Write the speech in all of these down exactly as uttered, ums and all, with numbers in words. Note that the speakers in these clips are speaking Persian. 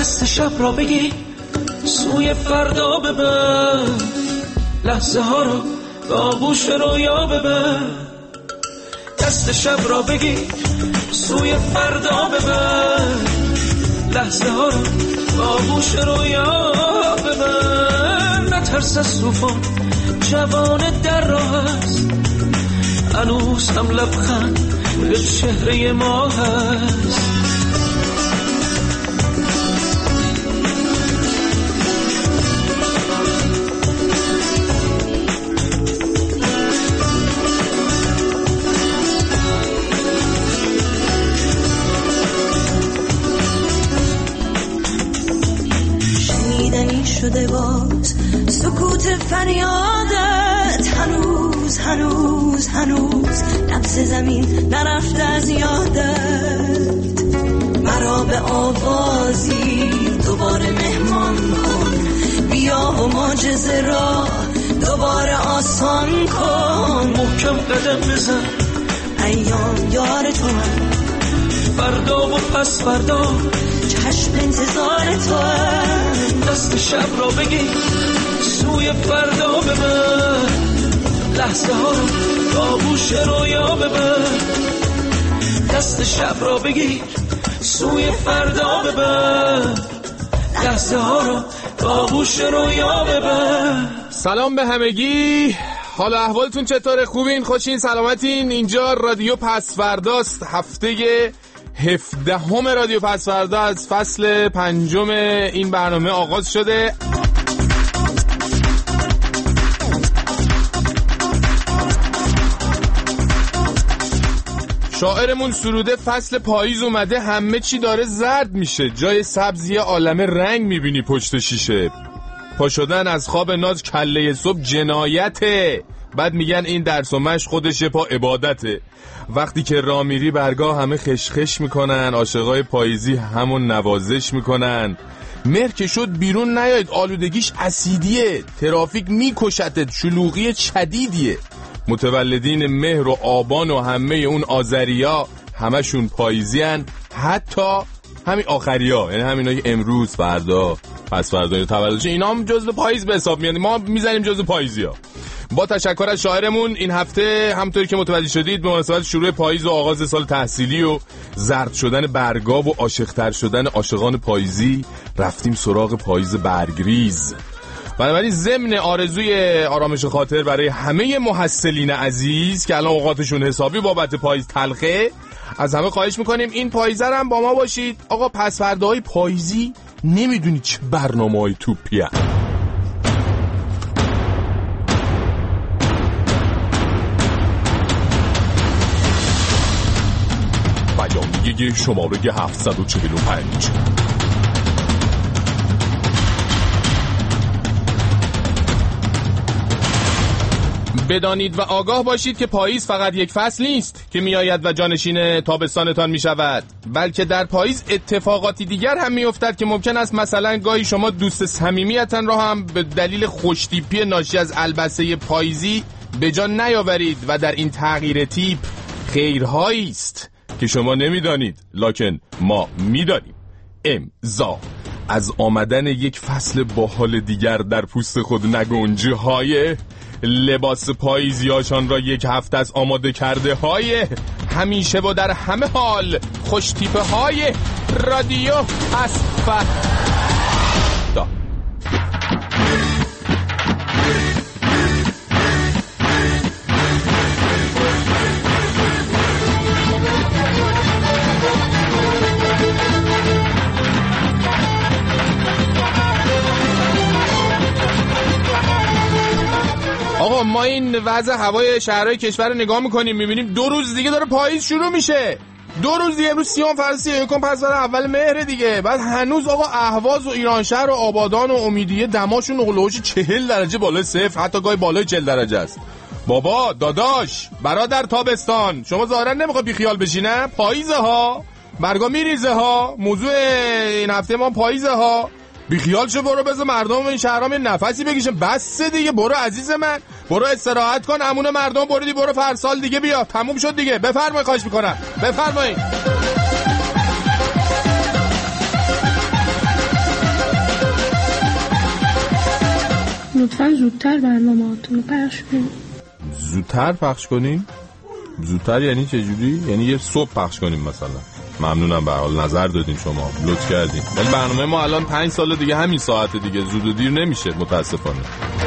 دست شب را بگی سوی فردا ببر، لحظه ها رو به آغوش رویا ببر. دست شب را بگی سوی فردا ببر، لحظه ها رو به آغوش رویا ببر. نترس از طوفان، جوان در راه است، هنوز هم لبخند به چهره ما هست. شنیدنی شده باز سکوت فریادت، هنوز هنوز هنوز نبض زمین نرفته از یادت. مرا به آوازی دوباره مهمان کن، بیا و معجزه را دوباره آسان کن. محکم قدم بزن، ایام یار تو هم، فردا و پس فردا چشم انتظار تو هم. دست شب را بگی سوی فردا ببر، لحظه ها رو به آغوش رویا ببر. دست شب را بگیر سوی فردا ببر، لحظه ها رو به آغوش رویا ببر. سلام به همگی، حال احوالتون چطوره؟ خوبین؟ خوشین؟ سلامتین؟ اینجا رادیو پسفرداست، هفته هفدهم رادیو پسفردا از فصل پنجم این برنامه آغاز شده. شاعرمون سروده فصل پاییز اومده، همه چی داره زرد میشه، جای سبزی عالمه رنگ میبینی پشت شیشه. پا شدن از خواب ناز کله صبح جنایته، بعد میگن این درس و مشق خودشه پا عبادته. وقتی که راه میری برگاه همه خشخش میکنن، عاشقای پاییزی همون نوازش میکنن. مهر که شد بیرون نیاید، آلودگیش اسیدیه، ترافیک میکشتت، شلوغی شدیدیه. متولدین مهر و آبان و همه اون آذریا همشون پاییزیان، حتی همین آخریا، یعنی همینایی که امروز فردا پس فردا تولدش اینا هم جزو پاییز به حساب میاد، ما میزنیم جزو پاییزیا. با تشکر از شاعرمون این هفته همونطوری که متوجه شدید به مناسبت شروع پاییز و آغاز سال تحصیلی و زرد شدن برگا و عاشق‌تر شدن عاشقان پاییزی رفتیم سراغ پاییز برگریز. بنابراین ضمن آرزوی آرامش خاطر برای همه محصلین عزیز که الان اوقاتشون حسابی بابت پاییز تلخه، از همه خواهش میکنیم این پاییزه هم با ما باشید. آقا پسفرداهای پاییزی نمیدونی چه برنامه‌های توپیه. بیانیه شماره هفتصد و چهل و پنج. بدانید و آگاه باشید که پاییز فقط یک فصل نیست که میآید و جانشین تابستانتان می شود، بلکه در پاییز اتفاقاتی دیگر هم می افتد که ممکن است مثلا گاهی شما دوست صمیمیتان را هم به دلیل خوشتیپی ناشی از البسه پاییزی به جا نیاورید و در این تغییر تیپ خیرهایی است که شما نمیدانید لکن ما میدانیم. امضا از آمدن یک فصل باحال دیگر در پوست خود نگنجه های لباس پاییزیاشان را یک هفته از آماده کرده های همیشه و در همه حال خوش تیپه های رادیو پسفردا. آقا ما این وضع هوای شهرهای کشور رو نگاه میکنیم میبینیم دو روز دیگه داره پاییز شروع میشه. دو روز دیگه، امروز سیام فرسی یکم پس برای اول مهر دیگه. بعد هنوز آقا اهواز و ایرانشهر و آبادان و امیدیه دماشون اغلوش چهل درجه بالای صفر، حتی گاهی بالای چهل درجه است. بابا داداش برادر تابستان شما ظاهرا نمیخواد بیخیال بشی نه؟ پاییزه ها، برگا میریزه ها، موضوع این هفته ما پاییزه ها. بیخیال شو، برو بذار مردم این شهرام یه نفسی بکشن. بس دیگه، برو عزیز من، برو استراحت کن. امون مردم بریدی، برو فرسال دیگه بیا، تموم شد دیگه. بفرمایید، خواهش میکنم بفرمایید. لطفا زودتر برنامه‌هاتون رو پخش کنید. زودتر پخش کنیم؟ زودتر یعنی چه جوری؟ یعنی یه صبح پخش کنیم مثلا. ممنونم، به حال نظر دادین شما، لطف کردین. ولی برنامه ما الان پنج سال دیگه همین ساعت دیگه، زود و دیر نمیشه متاسفانه.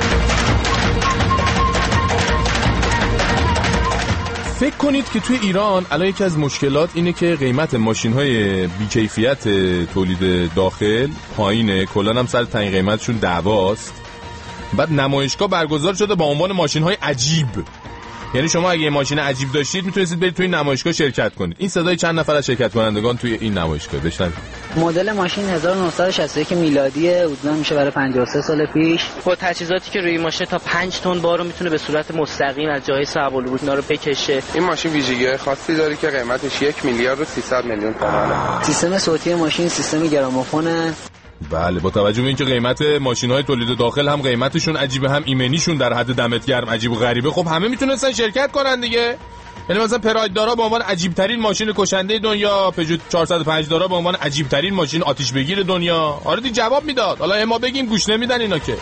فکر کنید که توی ایران الان یکی از مشکلات اینه که قیمت ماشین‌های بی‌کیفیت تولید داخل پایینه، کلاً هم سر تعیین قیمتشون دعواست. بعد نمایشگاه برگزار شده با عنوان ماشین‌های عجیب. یعنی شما اگه یه ماشین عجیب داشتید میتونستید برید توی این نمایشگاه شرکت کنید. این صدای چند نفر از شرکت کنندگان توی این نمایشگاه بشنوید. مدل ماشین هزار و نهصد و شصت و یک میلادیه، حدوداً میشه برای پنجاه و سه سال پیش. با تجهیزاتی که روی ماشین تا پنج تن بار رو میتونه به صورت مستقیم از جای صعب الورود رو بکشه. این ماشین ویژگی‌های خاصی داره که قیمتش یک میلیارد و سیصد میلیون تومانه. سیستم صوتی ماشین سیستم گرامافونه. بله، با توجه به اینکه قیمت ماشین‌های تولید داخل هم قیمتشون عجیبه، هم ایمنیشون در حد دمت گرم عجیب و غریبه، خب همه میتونستن شرکت کنن دیگه. یعنی مثلا پراید دارا به عنوان عجیب ترین ماشین کشنده دنیا، پژو چهارصد و پنج دارا به عنوان عجیب ترین ماشین آتش بگیر دنیا. آره دی جواب میداد. حالا ما بگیم گوش نمیدن اینا که.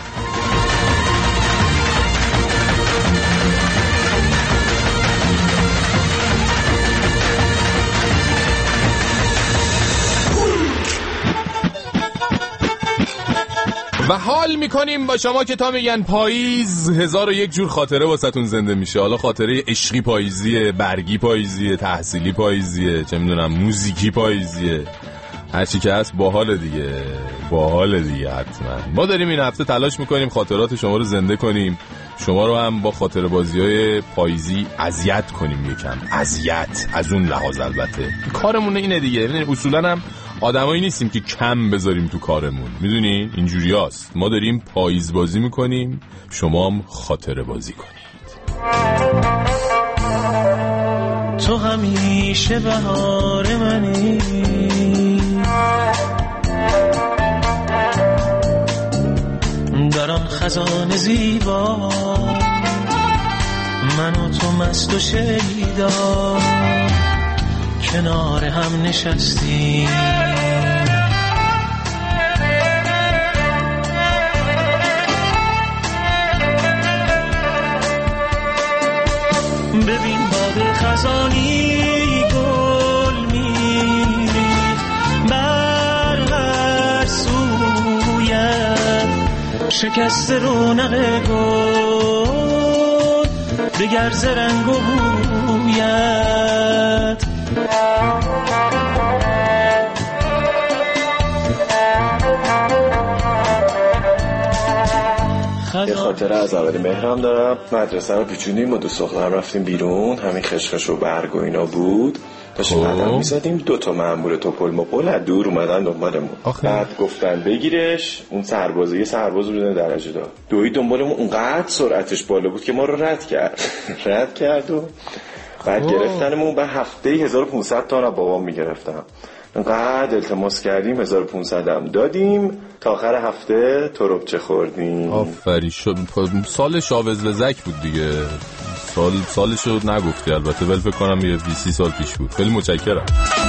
و حال میکنیم با شما که تا میگن پاییز هزار و یک جور خاطره واسهتون زنده میشه. حالا خاطره عشقی پاییزیه، برگی پاییزیه، تحصیلی پاییزیه، چه میدونم موزیکی پاییزیه، هرچی که هست باحال دیگه، باحال دیگه. حتما ما داریم این هفته تلاش میکنیم خاطرات شما رو زنده کنیم، شما رو هم با خاطره بازی‌های پاییزی اذیت کنیم. یکم اذیت از اون لحاظ، البته کارمون اینه دیگه. یعنی اصولا هم آدمایی نیستیم که کم بذاریم تو کارمون، میدونی اینجوری هست. ما داریم پاییز بازی میکنیم، شما هم خاطره بازی کنید. تو همیشه بهار منی، در آن خزان زیبا من و تو مست و شیدا کنار هم نشستیم. ببین باد خزانی گل می‌ریخت بر هر سویت، شکست رونق گل دگر ز رنگ و بویت. یه خاطره از اول مهرم دارم. مدرسه رو پیچوندیم، با دوست دخترم رفتیم بیرون، همین خشخش و برگ و اینا بود، داشتیم قدم میزدیم، دوتا مأمور توپل مپل از دور اومدن دنبالمون. بعد گفتن بگیرش. اون سربازه یه سرباز بودن درجه دار، دوید دنبالمون، اونقدر سرعتش بالا بود که ما رو رد کرد رد کرد و بعد گرفتنمون. به هفته هزار و پانصد تا بابام میگرفتم. انقدر التماس کردیم، هزار و پانصد هم دادیم، تا آخر هفته تربچه خوردیم. آفری شد. سال شاوز وزک بود دیگه. سال سالشو نگفتی البته، ولی فکر کنم یه بیست سال پیش بود. خیلی متشکرم.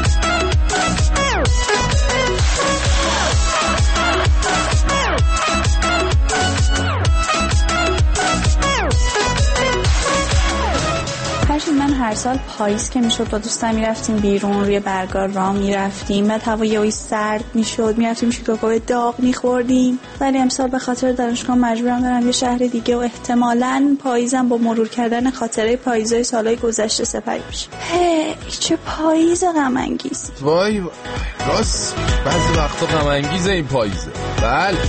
من هر سال پاییز که میشد با دوستم میرفتیم بیرون، روی برگار راه میرفتیم، بعد هوا یهویی سرد میشد، میرفتیم شکلات داغ میخوردیم. ولی امسال به خاطر دانشگاه مجبورم برم یه شهر دیگه و احتمالاً پاییزم با مرور کردن خاطره پاییزهای سالهای گذشته سپری بشه. هی چه پاییز غم انگیز. وای راست بعضی وقتا غم انگیزه این پاییزه. بله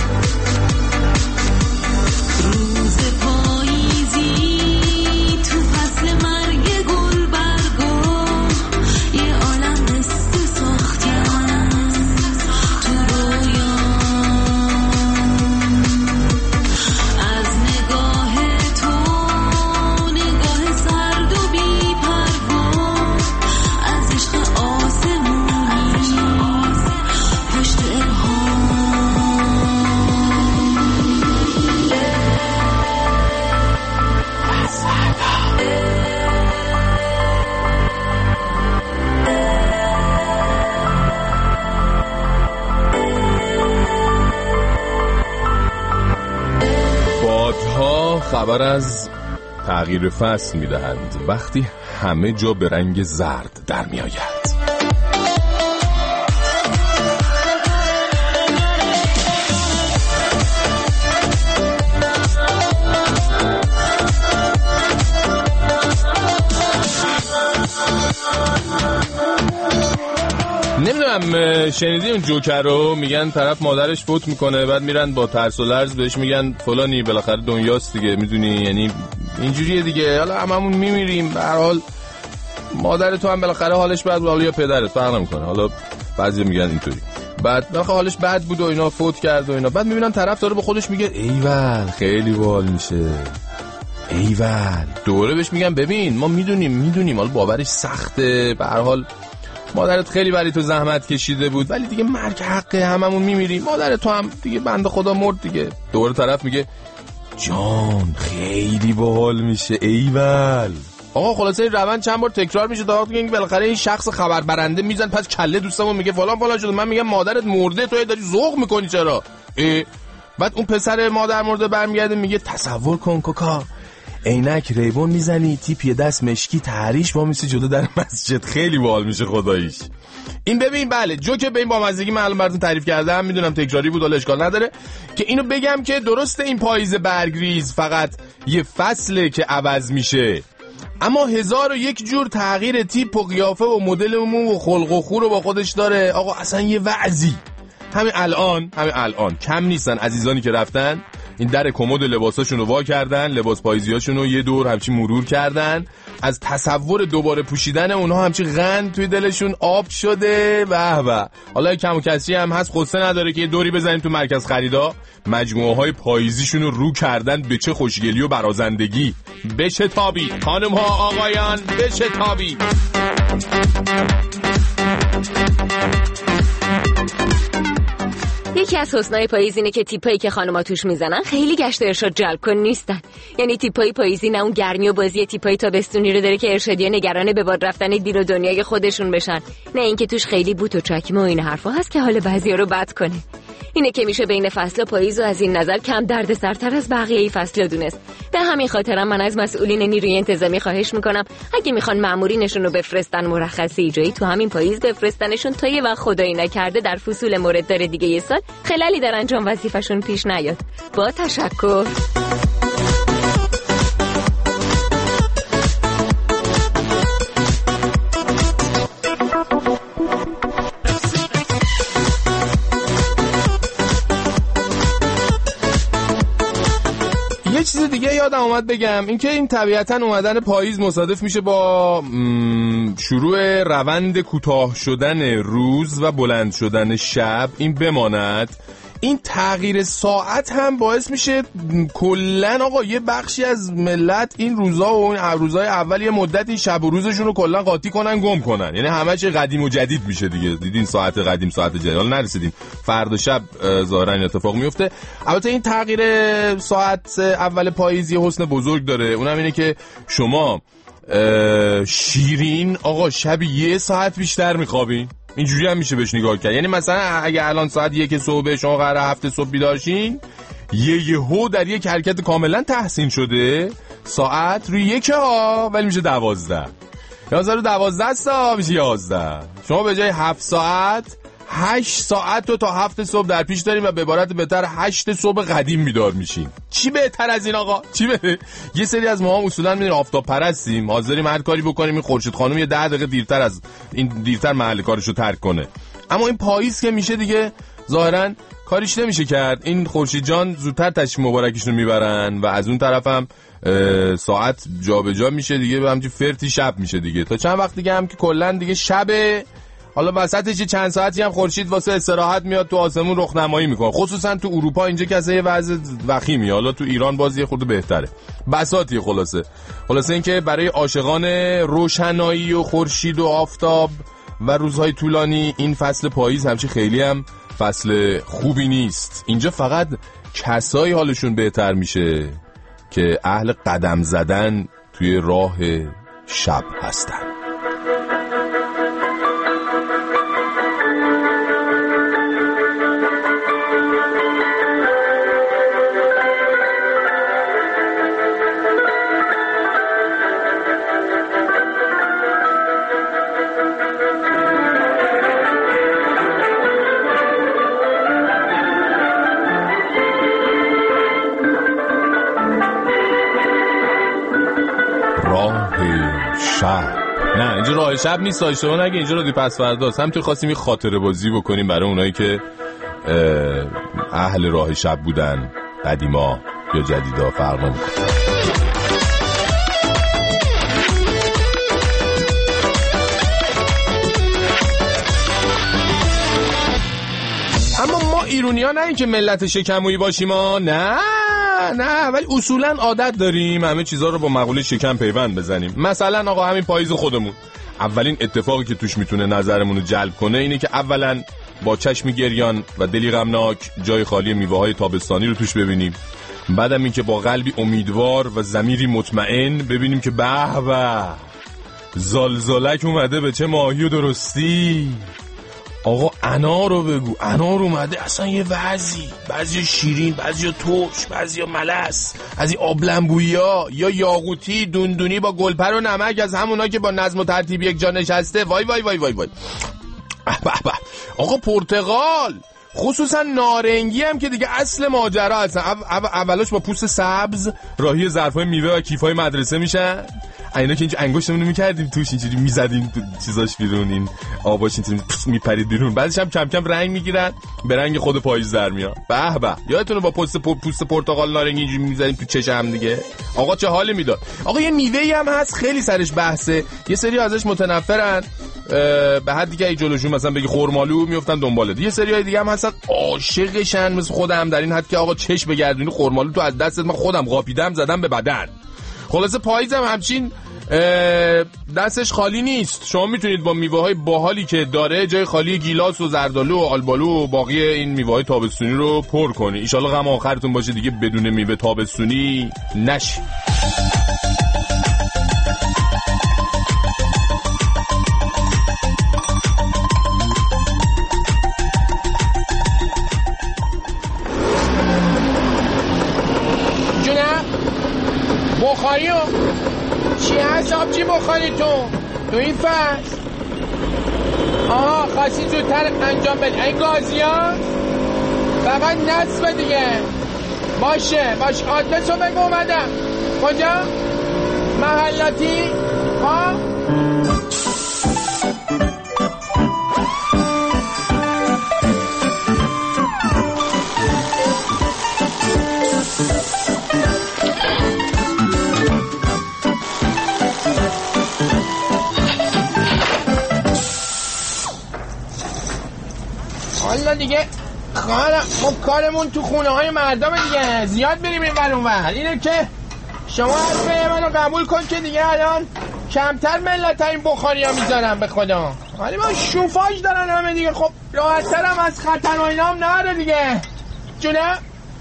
خبر از تغییر فصل میدهند وقتی همه جا به رنگ زرد در می آید. نمیدونم شنیدی اون جوکر رو؟ میگن طرف مادرش فوت میکنه، بعد میرن با ترس و لرز بهش میگن فلانی بالاخره دنیاست دیگه، میدونی، یعنی اینجوریه دیگه، حالا هممون میمیریم، به هر حال مادر تو هم بالاخره حالش بد بود، حالا یا پدرت فرق نمیکنه، حالا بعضی میگن اینطوری، بعد بالاخره حالش بد بود و اینا، فوت کرد و اینا، بعد میبینن طرف داره به خودش میگه ایول خیلی باحال میشه، ایول. دوره بهش میگن ببین ما میدونیم میدونیم حالا باورش سخته، به هر حال مادرت خیلی برای تو زحمت کشیده بود، ولی دیگه مرگ حقه، هممون میمیریم، مادر تو هم دیگه بنده خدا مرد دیگه. دوباره طرف میگه جان خیلی باحال میشه، ایول. آقا خلاصه این روند چند بار تکرار میشه تا وقتی که بالاخره این شخص خبر برنده میزن پس کله دوستمون، میگه فلان فلان شده، من میگم مادرت مرده، تو داری ذوق میکنی چرا؟ بعد اون پسر مادر مرده برمیگرده میگه تصور کن کوکا، عینک ریبون میزنی، تیپ یه دست مشکی تحریش با میسی جلو در مسجد، خیلی باحال میشه خداییش. این ببین بله جوک به این با مزگی من الان براتون تعریف کردم، میدونم تکراری بود ولی اشکال نداره که اینو بگم که درسته این پاییز برگریز فقط یه فصله که عوض میشه، اما هزار و یک جور تغییر تیپ و قیافه و مدل مو و خلق و خو رو با خودش داره. آقا اصلا یه وعظی همین الان همین الان کم نیستن عزیزانی که رفتن این در کمد لباساشون رو وا کردن، لباس پاییزیاشون رو یه دور همچین مرور کردن، از تصور دوباره پوشیدن اونها همچین غن توی دلشون آب شده. به به. حالا کم و کسری هم هست خسته نداره که یه دوری بزنیم تو مرکز خریدا، مجموعه های پاییزیشون رو رو کردن، به چه خوشگلی و برازندگی. بشه تابی خانم ها آقایان، بشه تابی. یکی از حسنای پاییز اینه که تیپایی که خانوما توش میزنن خیلی گشت ارشاد جلب کن نیستن. یعنی تیپای پاییزی نه اون گرمی و بازی تیپای تابستونی رو داره که ارشادیه نگران به باد رفتن دین و دنیای خودشون بشن، نه اینکه توش خیلی بوت و چکمه و این حرفا هست که حال بعضیا رو بد کنه. اینه که میشه بین فصل پاییز و از این نظر کم دردسرتر از بقیه فصل دونست. به همین خاطرم من از مسئولین نیروی انتظامی خواهش میکنم اگه میخوان مامورینشون رو بفرستن مرخصی ایجایی تو همین پاییز بفرستنشون تا یه وقت خدایی نکرده در فصول مورددار دیگه یه سال خلالی در انجام وظیفه‌شون پیش نیاد. با تشکر. یه چیز دیگه یادم اومد بگم، اینکه این طبیعتاً اومدن پاییز مصادف میشه با شروع روند کوتاه شدن روز و بلند شدن شب. این بماند این تغییر ساعت هم باعث میشه کلن آقا یه بخشی از ملت این روزا و این روزای اول یه مدتی شب و روزشون رو کلن قاطی کنن، گم کنن، یعنی همه چی قدیم و جدید میشه دیگه. دیدین ساعت قدیم ساعت جدید، حالا نرسیدیم فردا شب ظاهرا اتفاق میفته. البته این تغییر ساعت اول پاییز یه حسن بزرگ داره، اونم اینه که شما شیرین آقا شب یه ساعت بیشتر میخوابین. اینجوری هم میشه بهش نگاه کرد، یعنی مثلا اگه الان ساعت یک صبح شما قراره هفت صبح بیدار شین، یه یهو در یک حرکت کاملا تحسین شده ساعت روی یک ها ولی میشه دوازده، یازده رو دوازده ساعت میشه یازده. شما به جای هفت ساعت هشت ساعت رو تا هفت صبح در پیش داریم و به عبارت بهتر هشت صبح قدیم بیدار میشین. چی بهتر از این آقا؟ چی بهتر؟ یه سری از ما هم اصولا میدونیم آفتاب پرستیم، حاضریم هر کاری بکنیم این خورشید خانم یه ده دقیقه دیرتر از این دیرتر محل کارشو ترک کنه. اما این پاییز که میشه دیگه ظاهرا کاریش نمیشه کرد، این خورشید جان زودتر تشریف مبارکشون میبرن و از اون طرفم ساعت جابجا میشه دیگه، به همچین فرتی شب میشه دیگه. تا چند وقت دیگه هم که کلا دیگه شبه، حالا وسطش چند ساعتی هم خورشید واسه استراحت میاد تو آسمون رخنمایی میکنه، خصوصا تو اروپا اینجا که اصلا یه وضع وخیمی، حالا تو ایران بازی خورده بهتره. بساطی خلاصه خلاصه این که برای عاشقان روشنایی و خورشید و آفتاب و روزهای طولانی این فصل پاییز همچی خیلی هم فصل خوبی نیست. اینجا فقط کسایی حالشون بهتر میشه که اهل قدم زدن توی راه شب هستن. راه شب نیست، اشتباه نگه، اینجا رادیو پس فرداست. هم توی خواستیم یه خاطره بازی بکنیم برای اونایی که اهل راه شب بودن، قدیما یا جدیدا فرق نمی‌کنه. اما ما ایرونی‌ها نه اینکه ملت شکمویی باشیم ها، نه نه، ولی اصولا عادت داریم همه چیزا رو با مقوله شکم پیوند بزنیم. مثلا آقا همین پاییز خودمون، اولین اتفاقی که توش میتونه نظرمون رو جلب کنه اینه که اولا با چشم گریان و دلی غمناک جای خالی میوه‌های تابستانی رو توش ببینیم. بعدم این که با قلبی امیدوار و ضمیری مطمئن ببینیم که به به زلزلک اومده، به چه ماهی و درستی. آقا انار رو بگو، انار اومده، اصلا یه وضعی، بعضی شیرین، بعضی ترش، بعضی بلس، از این آبلنبویی ها، یا یاقوتی دوندونی با گلپر و نمک، از همونا که با نظم و ترتیب یک جا نشسته. وای وای وای وای وای. آقا پرتقال، خصوصا نارنگی هم که دیگه اصل ماجرا هستن. او اولش با پوست سبز راهی ظرفای میوه و کیفای مدرسه میشن. اینا که اینجا انگشتمون رو میکردیم توش، اینجوری میزدیم تو چیزاش بیرون، این آباش اینجوری میپرید بیرون. بعدش هم کم کم رنگ میگیرن، به رنگ خود پاییز در میاد. به به، یادتونه با پوست پوست پرتقال نارنگی اینجوری میزدیم تو چش هم دیگه. آقا چه حالی میداد. آقا یه میوه‌ای هم هست خیلی سرش بحثه، یه سری ازش متنفرن، به حدی که ای جلوشون مثلا بگی خرمالو میافتن دنبالت. یه سریای دیگه هم هستن عاشقشن، مثل خودم، در این حد که آقا چش بگردونی خرمالو تو از دستت، من خودم قاپیدم زدم به بدن. خلاصه پاییزم همچین دستش خالی نیست. شما میتونید با میوه‌های باحالی که داره جای خالی گیلاس و زردالو و آلبالو و باقی این میوه‌های تابستونی رو پر کنی. ان شاءالله غم آخرتون باشه دیگه بدون میوه تابستونی نشی. جونم بخاریو چی هست آبجی بخاری تو تو این فصل؟ آها خواستی زودتر انجام بدی این گازی ها فقط نصف دیگه. باشه باشه آدرس رو بگو اومدم. کجا؟ محلاتی؟ ها؟ حالا دیگه خواهرم ما کارمون تو خونه های مردم دیگه، زیاد بریم این ور اون ور. اینه که شما حرفه منو قبول کن که دیگه الان کمتر ملت این بخاری ها میذارم به خدا. ولی ما شوفاژ دارن همه دیگه، خب راحت‌تر هم از خطر و اینا هم نره دیگه. جونه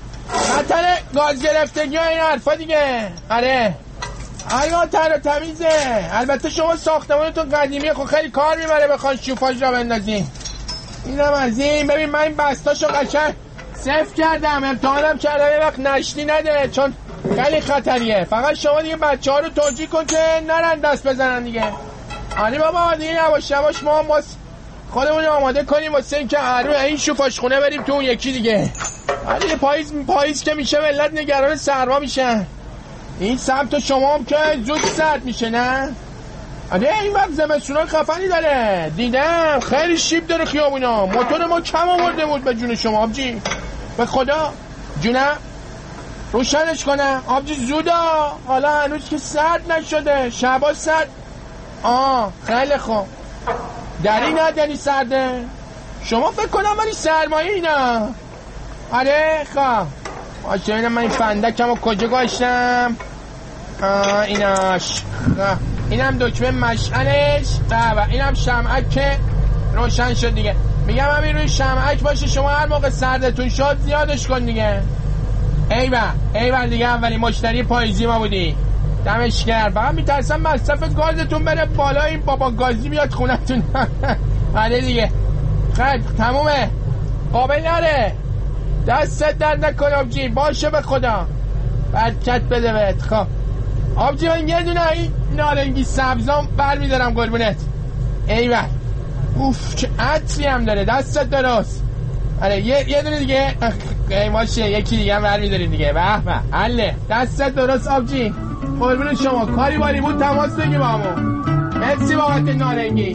خطر گاز گرفتگی ها این حرفا دیگه. آره اینا تر و تمیزه. البته شما ساختمانتون قدیمیه، خب خیلی کار میبره بخوان شوفاژ را بندازین. اینم از این. ببین من این بستاشو قشنگ صفر کردم، امتحانم کردم، یه وقت نشتی نده چون خیلی خطریه. فقط شما دیگه بچه ها رو توجیه کن که نرن دست بزنن دیگه. آره بابا دیگه یواش یواش ما هم خودمون آماده کنیم واسه این که هر روی این شوفاژ خونه بریم تو اون یکی دیگه. آره پاییز پاییز که میشه ملت نگران سرما میشن. این سمت شما هم که زود سرد میشه نه؟ آره این وقت زمستونای خفنی داره، دیدم خیلی شیب داره خیابونا. موتور ما کم آورده بود به جون شما آبجی، به خدا. جونم روشنش کنم آبجی زودا، حالا هنوز که سرد نشده، شبا سرد. آه خیلی خوب. دری نه یعنی سرده، شما فکر کنم ولی سرمایه اینا. آره خواه باشه. اینم من این فندکم رو کجا گاشتم؟ آه ایناش خواه. اینم دکمه مشعلش و اینم شمعک که روشن شد دیگه. میگم همین روی شمعک باشه، شما هر موقع سردتون شد زیادش کن دیگه. ایوه ایوه دیگه اولی مشتری پاییزی ما بودی، دمش گرم. فقط میترسم مصرف گازتون بره بالا، این بابا گازی بیاد خونتون. آره دیگه خیلی تمومه، قابل نره. دستت درد نکن آبجی، باشه به خدا، برکت بده بهت. خب آبجی من یه دونه این نارنگی سبزام بر میدارم قربونت. ایوه اوف چه عطری هم داره، دستت درست. آره یه یه دونه دیگه ای ماشه، یکی دیگه هم بر میداری دیگه. به به حله، دستت درست آبجی، قربون شما. کاری باری بود تماس بگی با همون. مرسی بابت نارنگی.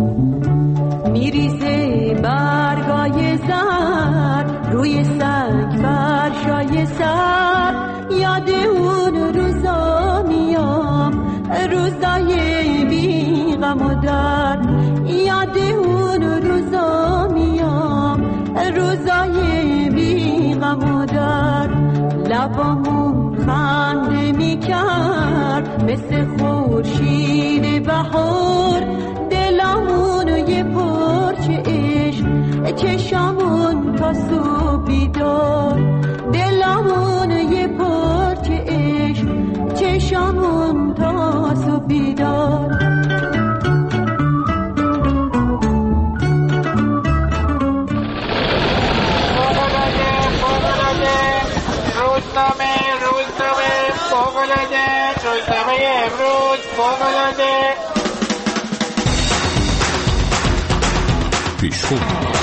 میریزه برگای زرد روی سنگ فرشای سر، یاد اون روزا میام، روزای بی غم و درد. یاد اون روزا میام، روزای بی غم و درد. لبامون خنده میکرد مثل خورشید بهار، دلمون یه پرچه عشق، چشمون تا صبح بیدار. دلمون یه پرچه عشق، چشمون تا صبح بیدار. روزنامه روزنامه فوق‌العاده، روزنامه امروز فوق‌العاده. پیشخون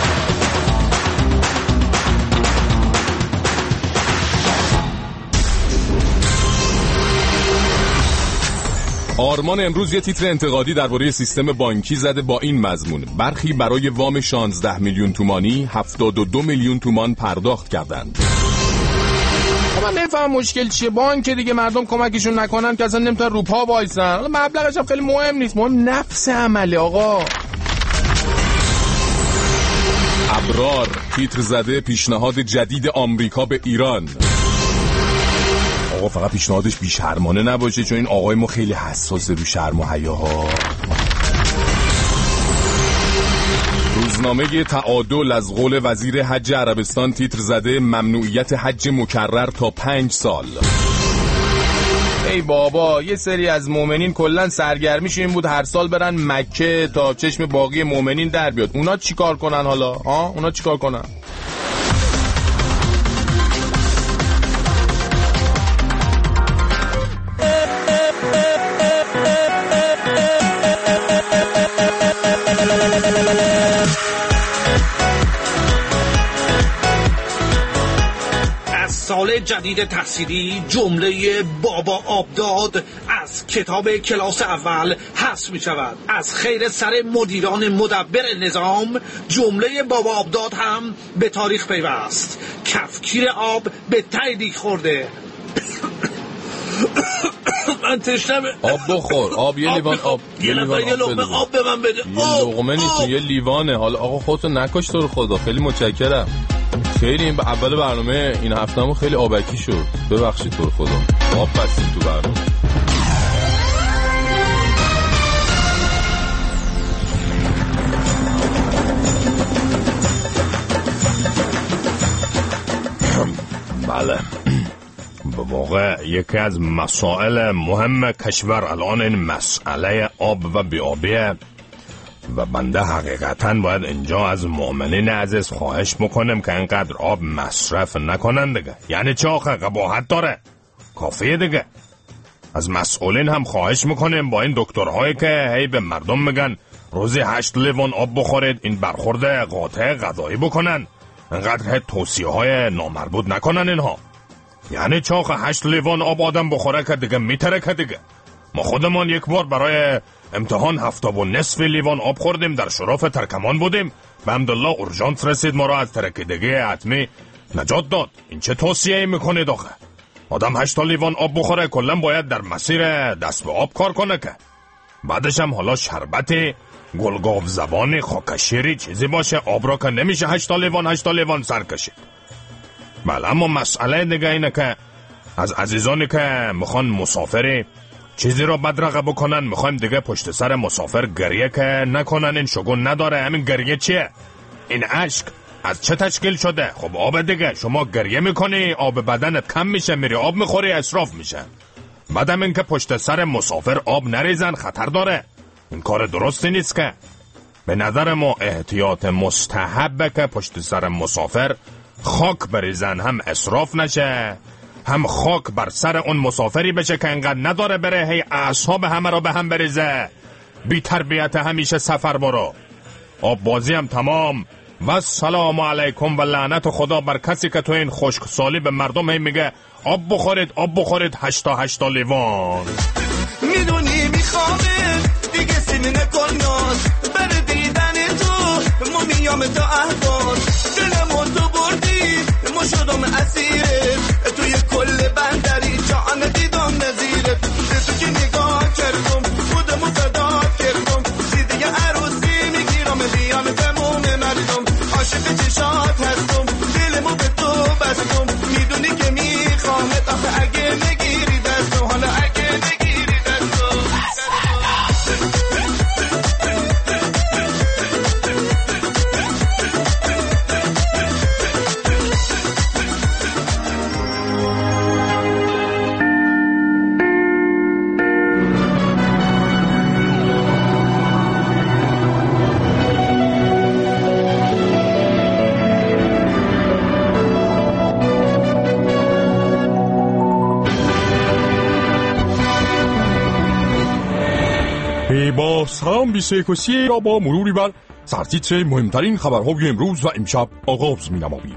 آرمان امروز یه تیتر انتقادی درباره سیستم بانکی زده با این مضمون: برخی برای وام شانزده میلیون تومانی هفتاد و دو میلیون تومان پرداخت کردند. من نمیفهم مشکل چیه. بانک دیگه مردم کمکشون نکنن که اصلا نمیتونن رو پا وایسن. مبلغش هم خیلی مهم نیست، مهم نفس عمله آقا. ابرار تیتر زده پیشنهاد جدید آمریکا به ایران. آقا فقط پیشنهادش بی‌شرمانه نباشه، چون این آقای ما خیلی حساسه رو شرم و حیاها. روزنامه تعادل از قول وزیر حج عربستان تیتر زده ممنوعیت حج مکرر تا پنج سال. ای بابا، یه سری از مؤمنین کلن سرگرمیش این بود هر سال برن مکه تا چشم باقی مؤمنین در بیاد. اونا چیکار کنن حالا؟ ها اونا چیکار کنن؟ سال جدید تحصیلی جمله بابا آبداد از کتاب کلاس اول حذف می شود. از خیر سر مدیران مدبر نظام جمله بابا آبداد هم به تاریخ پیوست. کفگیر آب به تایدی خورده. من تشنمه. آب بخور. آب یه لیوان آب. یه لیوان یه لقمه آب به من بده. یه لقمه نیست، یه لیوانه. حالا آقا خودتو نکش تو رو خدا. خیلی متشکرم. خیلی این به اول برنامه این هفتهمون خیلی آبکی شد. ببخشید تو رو خدا. آب بستیم تو برنامه. بله، به واقع یکی از مسائل مهم کشور الان این مسئله آب و بیابیه و بنده حقیقتاً باید اینجا از مؤمنین عزیز خواهش میکنم که اینقدر آب مصرف نکنن دیگه. یعنی چه آخه؟ قباحت داره، کافیه دیگه. از مسئولین هم خواهش میکنم با این دکترهایی که هی به مردم میگن روزی هشت لیوان آب بخورید این برخورد قاطع غذایی بکنن. اینقدر توصیه های نامربوط نکنن اینها. یعنی چه آخه؟ هشت لیوان آب آدم بخوره که دیگه میتره که دیگه. ما خودمان یک بار برای امتحان هفته و نصف لیوان آب خوردیم، در شرف ترکمان بودیم، به حمدالله اورژانس رسید، ما را از ترکیدگی حتمی نجات داد. این چه توصیه میکنید آخه؟ آدم هشت لیوان آب بخوره کلا باید در مسیر دست به آب کار کنه که بعدش هم حالا شربتی گلگاو زبانی خاکشیری چیزی باشه. آب را که نمیشه هشت لیوان هشت لیوان سر کشید. بله، اما مسئله دیگه اینه که از عزیزانی که میخوان مسافری چیزی رو بدرقه بکنن، میخوایم دیگه پشت سر مسافر گریه که نکنن. این شگون نداره. همین گریه چیه؟ این اشک از چه تشکیل شده؟ خب آب دیگه. شما گریه میکنی آب بدنت کم میشه، میری آب میخوری اسراف میشه. بعدم این که پشت سر مسافر آب نریزن خطر داره. این کار درستی نیست که. به نظر ما احتیاط مستحبه که پشت سر مسافر خاک بریزن، هم اسراف نشه هم خاک بر سر اون مسافری بشه که انقدر نداره بره هی اعصاب همه را به هم بریزه. بی تربیت همیشه سفر برو. آب بازی هم تمام. و سلام علیکم و لعنت خدا بر کسی که تو این خشک سالی به مردم هی میگه آب بخورید آب بخورید هشتا هشتا لیوان. میدونی میخوامه دیگه سینه نکن ناز بره دیدن تو ما میام تا احواز دلمو تو بردی ما شدم اسیرت توی کل بندری جان دیدم نظیرت تو که نگاه کردم خودمو فدا کردم دیگه عروسی میگیرم بیام تموم مردم عاشق چشات هستم دلمو به تو بستم میدونی که میخوامت آخه اگه نگیری دستو حالا اگه نگیری دستو با سلام بیست و یکوسی را با مروری بر سرتیتر مهمترین خبرهای امروز و امشب آغاز می نماییم.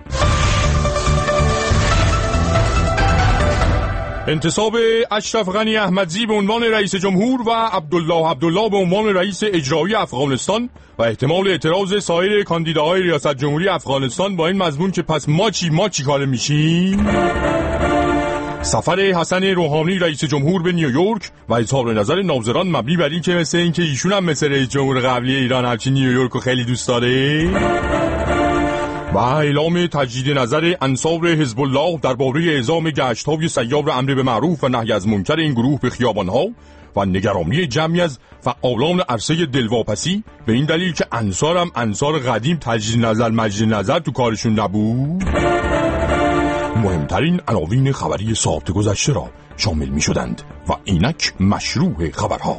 انتصاب اشرف غنی احمدزی به عنوان رئیس جمهور و عبدالله عبدالله به عنوان رئیس اجرایی افغانستان و احتمال اعتراض سایر کاندیداهای ریاست جمهوری افغانستان با این مضمون که پس ما چی ما چی کاره میشیم. سفر حسن روحانی رئیس جمهور به نیویورک و اظهار نظر ناظران مبنی بر این که مثل این که ایشون هم مثل رئیس جمهور قبلی ایران همچین نیویورک رو خیلی دوست داره و اعلام تجدید نظر انصار حزب الله درباره اعزام گشت‌های سیار امر به معروف و نهی از منکر این گروه به خیابان‌ها و نگرانی جمعی از فعالان عرصه دلواپسی به این دلیل که انصار هم انصار قدیم تجدید نظر مجدد نظر تو کارشون نبود. مهمترین عناوین خبری ساعت گذشته را شامل می شدند و اینک مشروع خبرها.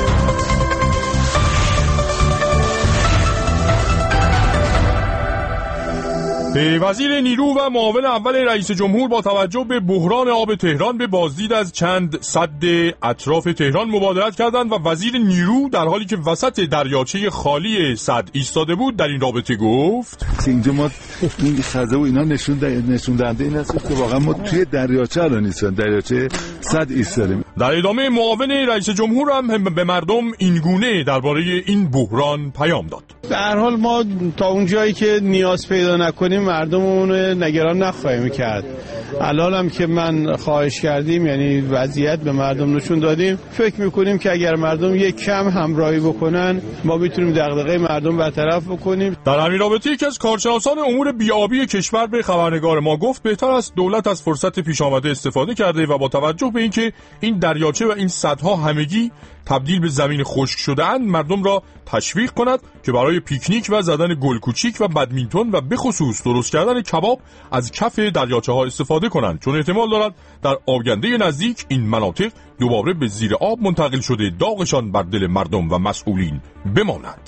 وزیر نیرو و معاون اول رئیس جمهور با توجه به بحران آب تهران به بازدید از چند سد اطراف تهران مبادرت کردند و وزیر نیرو در حالی که وسط دریاچه خالی سد ایستاده بود در این رابطه گفت اینجا ما این خزه و اینا نشون نشون دهنده این هست که واقعا ما توی دریاچه الان نیستیم، دریاچه سد ایستادیم. در ادامه معاون رئیس جمهور هم به مردم این گونه درباره این بحران پیام داد. به هر حال ما تا اون جایی که نیاز پیدا نکنیم مردممون نگران نخواهیم کرد. الان هم که من خواهش کردیم یعنی وضعیت به مردم نشون دادیم، فکر میکنیم که اگر مردم یک کم همراهی بکنن ما میتونیم دغدغه مردم برطرف بکنیم. در همین رابطه یکی از کارشناسان امور بی‌آبی کشور به خبرنگار ما گفت بهتر است دولت از فرصت پیش آمده استفاده کرده و با توجه به اینکه این دریاچه و این سدها همگی تبدیل به زمین خشک شده‌اند مردم را تشویق کند که برای پیکنیک و زدن گل کوچیک و بدمینتون و به خصوص درست کردن کباب از کف دریاچه‌ها استفاده کنند، چون احتمال دارد در آینده نزدیک این مناطق دوباره به زیر آب منتقل شده داغشان بر دل مردم و مسئولین بماند.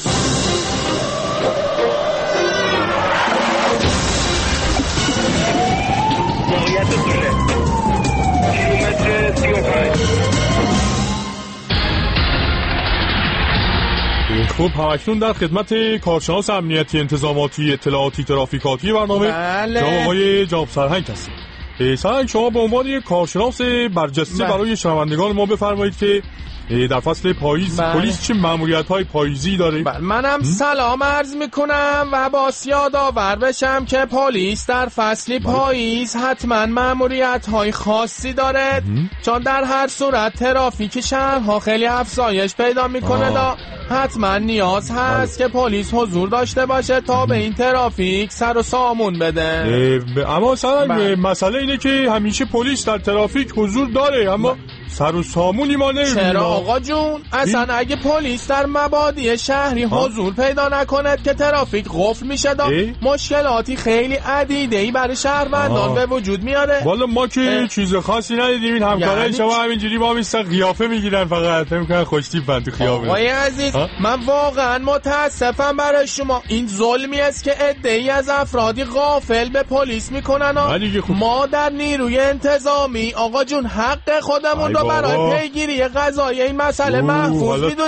خب همکنون در خدمت کارشناس امنیتی انتظاماتی اطلاعاتی ترافیکاتی برنامه بله. جناب آقای جواب سرهنگ هستید. سرهنگ شما به عنوان یک کارشناس برجسته بله. برای شنوندگان ما بفرمایید که در فصل پاییز بله. پلیس چه ماموریت‌های پاییزی داره؟ بله. منم سلام عرض میکنم و با یادآور بشم که پلیس در فصل بله. پاییز حتما ماموریت‌های خاصی داره، چون در هر صورت ترافیک شهرها خیلی افزایش پیدا میکنه دا حتما نیاز هست بله. که پلیس حضور داشته باشه تا به این ترافیک سر و سامون بده. اما سرهنگ بله. مسئله اینه که همیشه پلیس در ترافیک حضور داره اما بله. سر و سامونی ما نمیبینیم. چرا آقا جون؟ اصلا اگه پلیس در مبادی شهری حضور پیدا نکند که ترافیک قفل میشه دا مشکلاتی خیلی عدیده‌ای برای شهروندان به وجود میاره. والا ما که اه. چیز خاصی ندیدیم، این همکارای یعنی شما همینجوری با میستن قیافه میگیرن فقط میگن خوشتیپن تو خیابون. آقای عزیز ها؟ من واقعا متاسفم برای شما. این ظلمی است که عده‌ای از افرادی غافل به پلیس میکنن. ما در نیروی انتظامی آقا جون حق خودمون رو برای پیگیری قضایی این مسئله محفوظ میدونی.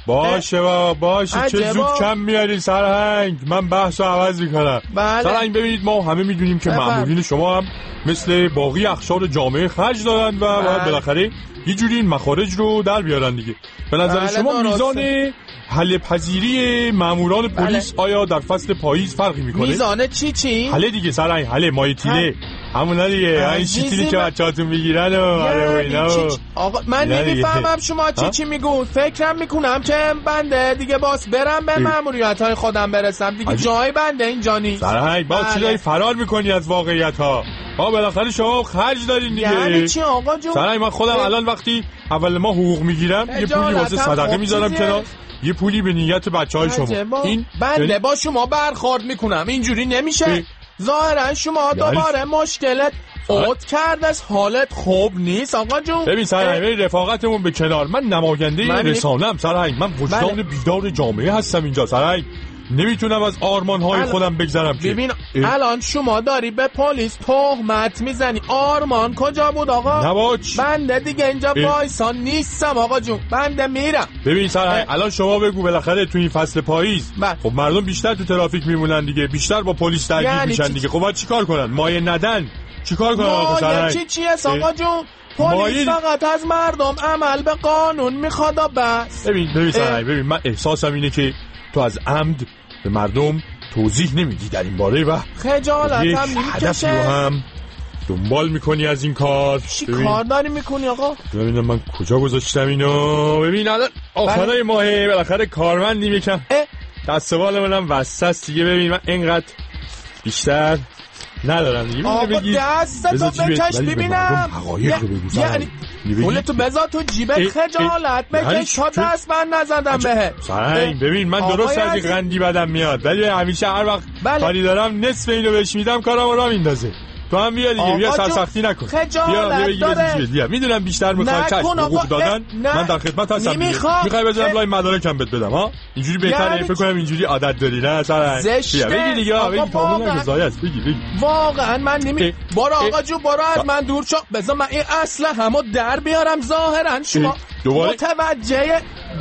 باشه بابا باشه، چه زود کم میاری سرهنگ، من بحث رو عوض میکنم. بله. سرهنگ ببینید ما همه میدونیم که مامورین شما هم مثل باقی اقشار جامعه خرج دارن و باید بالاخره یه جوری این مخارج رو در بیارن دیگه. به نظر بله شما درسته. میزان حل پذیری ماموران پلیس بله. آیا در فصل پاییز فرقی میکنه؟ میزان چی چی؟ حله دیگه سرهنگ، حله مایه تیله، همونا دیگه، این شیطیلی که بچه‌هاتون میگیرن و آره اینا. آقا من نمیفهمم شما چی چی میگون. فکرم میکنم که بنده دیگه باس برم به ماموریت‌های خودم برسم دیگه، جای بنده اینجا نیست. سرهنگ با چی داری فرار میکنی از واقعیت‌ها؟ ها بالاخره شما خرج دارین دیگه. یعنی چی آقا جون؟ سرهنگ من خودم الان وقتی اول ما حقوق میگیرم یه پولی واسه صدقه میذارم کنار، یه پولی به نیت بچهای شما. این بنده با شما برخورد میکنم، اینجوری نمیشه. ظاهرا شما دوباره مشکلت اوت کرده، حالت خوب نیست آقا جون. ببین سرهنگ رفاقتمون به کنار، من نماینده من رسانم سرهنگ، من وجدان بله. بیدار جامعه هستم اینجا سرهنگ، نمیتونم از آرمان‌های ال... خودم بگذرم که. ببین الان شما داری به پلیس تهمت میزنی، آرمان کجا بود آقا؟ نباش. بنده دیگه اینجا وایسان نیستم آقا جون، بنده میرم. ببین سرهنگ الان شما بگو بالاخره تو این فصل پاییز بله. خب مردم بیشتر تو ترافیک میمونن دیگه، بیشتر با پلیس درگیر یعنی میشن دیگه، خب باید چیکار کنن؟ مایه ندن چیکار کنن آقا سرهنگ؟ چی چیه آقا جون؟ پلیس فقط از مردم عمل به قانون میخواد و بس. ببین ببین سرهنگ ببین من احساسم اینه که تو از عمد به مردم توضیح نمیدی در این باره و خجالت هم هدفی رو هم دنبال میکنی از این کار. چی کار داری میکنی آقا؟ ببینم من کجا گذاشتم اینو. ببین الان آخرای ماهه بالاخره کارمندیم یکم دست بال منم وسط دیگه. ببین من اینقدر بیشتر ندارم دیگه. آقا دستتو بکش ببینم، یعنی پولتو بذار تو جیبت، خجالت بکش تا دست من نزدم بهت. سرهنگ ببین من درست از این قندی بدم میاد ولی همیشه هر وقت کاری دارم نصف اینو بهش میدم کارم را میندازه. تو هم بیا دیگه، بیا سرسختی نکن، بیا بیا بیا میدونم بیشتر میخوای چشم حقوق دادن، من در خدمت هستم. میخوای بذارم لای مدارکم بهت بدم ها؟ اینجوری بهتره فکر کنم، اینجوری عادت داری نه سرهنگ؟ بیا بگی دیگه، بگی تامون نگذاری است، بگی بگی. واقعا من نمی برو آقا جو، برو از من دور شو، بذار من این اصل همو در بیارم. ظاهرا شما متوجه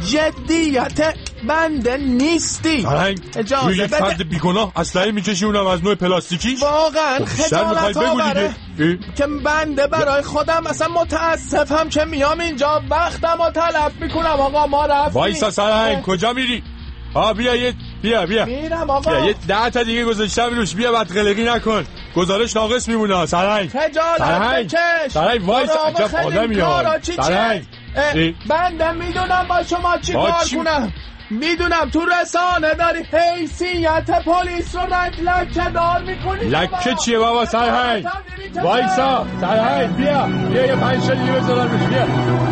جدیت بنده نیستی. اجازه بده. یک فرد بیگناه اسلحه میکشی، اونم از نوع پلاستیکی. واقعا خجالت آوره که بنده برای خودم مثلا متاسفم که میام اینجا وقتم رو تلف میکنم. آقا ما رفتیم. وایسا سرهنگ کجا میری؟ آ بیا یه بیا بیا میرم آقا. بیا یه ده تا دیگه گذاشتم روش، بیا بعد قلقی نکن، گزارش ناقص میمونه. سرهنگ خجالت بکش. سرهنگ وایسا عجب آدمی ها. سرهنگ بنده میدونم با شما چی کار کنم، میدونم تو رسانه داری حیثیت پلیس رو رد لکه دار میکنی. لکه چیه بابا سرهنگ؟ وایسا سرهنگ بیا بیا یه پنج شا دیگه بذارم روش، بیا.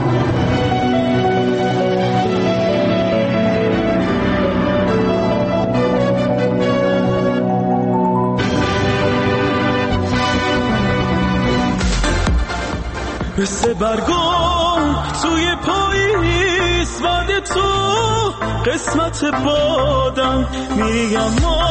مثل برگم توی پاییز وعده تو قسمت بادم، میگم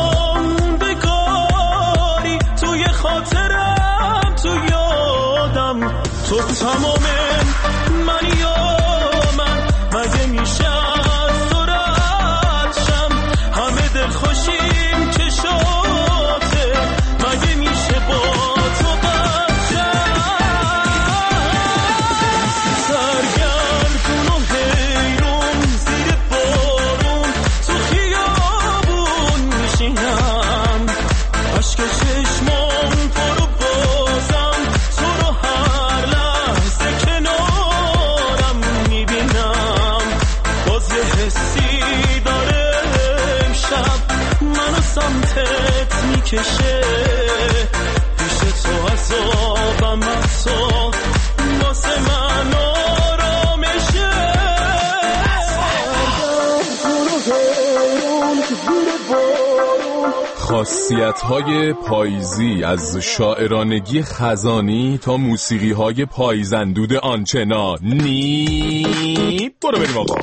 موندگاری توی خاطرم، تو یادم تو تمام من یا من، مگه میشه از تو رد شم؟ همه دل خوشیم چشاته، مگه میشه با تو کشه پیش تو عذابم تو واسه من آرامشه. خاصیت‌های پاییزی، از شاعرانگی خزانی تا موسیقی‌های پاییزندود آنچنانی. برو بریم آقا.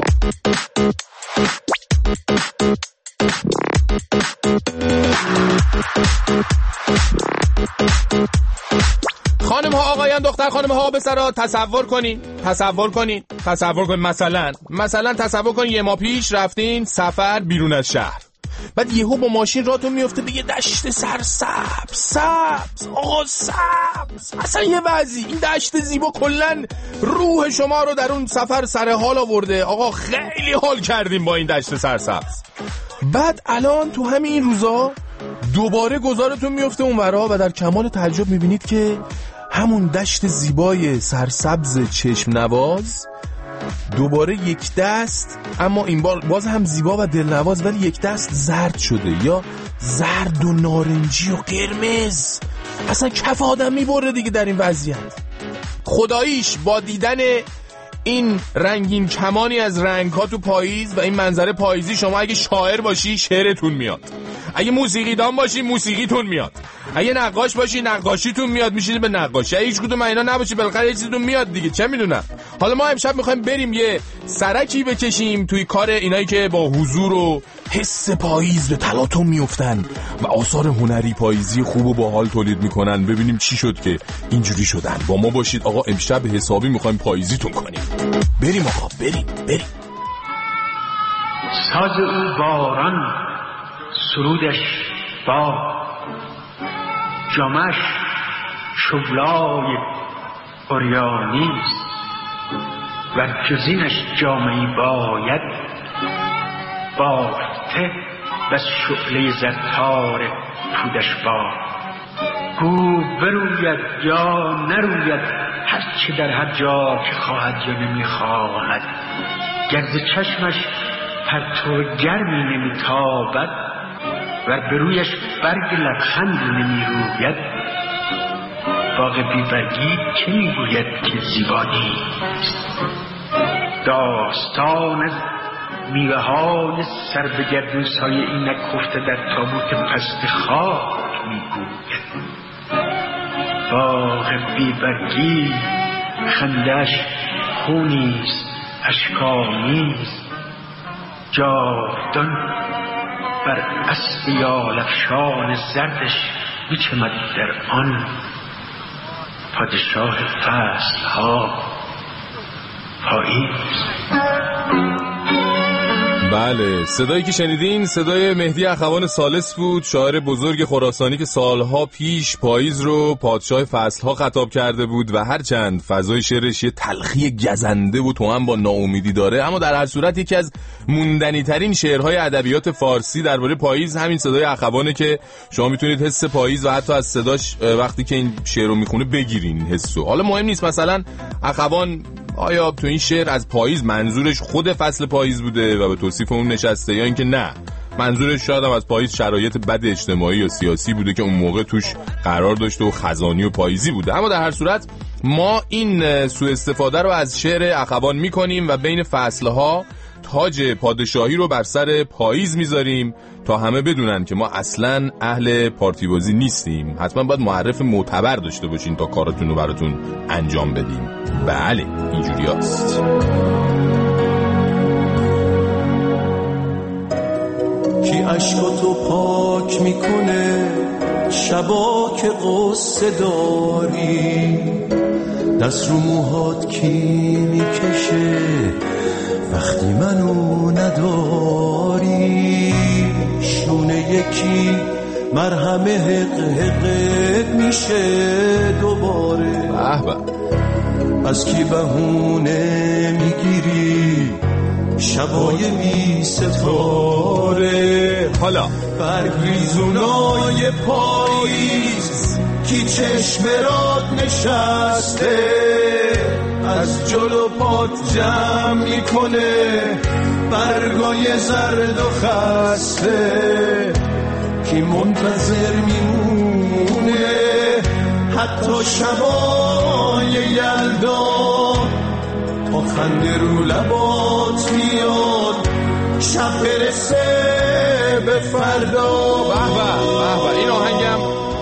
خانم ها آقایان دختر خانم ها پسرا تصور کنین تصور کنین تصور کنین مثلا مثلا تصور کنین یه ماه پیش رفتین سفر بیرون از شهر، بعد یهو با ماشین راتون میفته به یه دشت سرسبز سبز آقا سبز، اصلا یه وضعی این دشت زیبا کلن روح شما رو در اون سفر سر حال آورده. آقا خیلی حال کردیم با این دشت سرسبز. بعد الان تو همین این روزا دوباره گذارتون میفته اون ورا و در کمال تعجب میبینید که همون دشت زیبای سرسبز چشم نواز دوباره یک دست، اما این بار باز هم زیبا و دلنواز، ولی یک دست زرد شده، یا زرد و نارنجی و قرمز. اصلا کف آدم میبره دیگه در این وضعیت. خداییش با دیدن این رنگین کمانی از رنگ ها تو پاییز و این منظره پاییزی، شما اگه شاعر باشی شعرتون میاد، اگه موسیقیدان باشی موسیقیتون میاد، اگه نقاش باشی نقاشیتون میاد، میشید به نقاشی. اگه هیچ کدوم اینا نباشی بالاخره چیزتون میاد دیگه، چه میدونم. حالا ما امشب میخوایم بریم یه سرکی بکشیم توی کار اینایی که با حضور و حس پاییز به تلاطم میافتن و آثار هنری پاییزی خوب و باحال تولید میکنن، ببینیم چی شد که اینجوری شدن. با ما باشید آقا، امشب حسابی میخوایم پاییزیتون کنیم. بریم آقا، بریم بریم. ساز او باران، سرودش با جامش شغلای اوریانیست و جزینش جامعی باید بافته و شعله زرتار پودش با گو بروید یا نروید، هرچه در هر جا که خواهد یا نمیخواهد، گرد چشمش پرتو گرمی نمیتابد و برویش برگ لبخندی نمیروید. باغ بیبرگی چه میگوید که زیبا نیست، داستان از میوه های سر به گردون سایه این نکفته در تابوت پست خاک میگوید. باغ بیبرگی خندش خونیست اشکامیست، جاودان بر اسب یالفشان زردش میچمد در آن پادشاه فصلها پاییز. بله، صدایی که شنیدین صدای مهدی اخوان ثالث بود، شاعر بزرگ خراسانی که سالها پیش پاییز رو پادشاه فصلها خطاب کرده بود و هرچند فضای شعرش یه تلخی گزنده و تو هم با ناامیدی داره، اما در هر صورت یکی از موندنی ترین شعرهای ادبیات فارسی درباره پاییز همین صدای اخوانه که شما میتونید حس پاییز و حتی از صداش وقتی که این شعر رو میخونه بگیرین حسو. حالا مهم نیست مثلا اخوان آیا تو این شعر از پاییز منظورش خود فصل پاییز بوده و به توصیف اون نشسته، یا اینکه نه منظورش شاید هم از پاییز شرایط بد اجتماعی یا سیاسی بوده که اون موقع توش قرار داشته و خزانی و پاییزی بوده. اما در هر صورت ما این سوء استفاده رو از شعر اخوان میکنیم و بین فصلها تاج پادشاهی رو بر سر پاییز میذاریم تا همه بدونن که ما اصلاً اهل پارتی بازی نیستیم. حتما باید معرف معتبر داشته باشین تا کارتون رو براتون انجام بدیم. بله اینجوری هست. کی عشقاتو پاک میکنه شبا که قصه داری، دست رو موهات کی میکشه وقتی منو نداری، شونه یکی مرهم حق حق میشه دوباره، از کی بهونه میگیری شبای بی ستاره. حالا برگریزونای پاییز کی چشم راد نشسته، از جلو پات جمع میکنه برگای زرد و خسته، کی منتظر میمونه حتی شبای یلدا تا خنده رو لبات میاد شب برسه به فردا. به به به، این آهنگم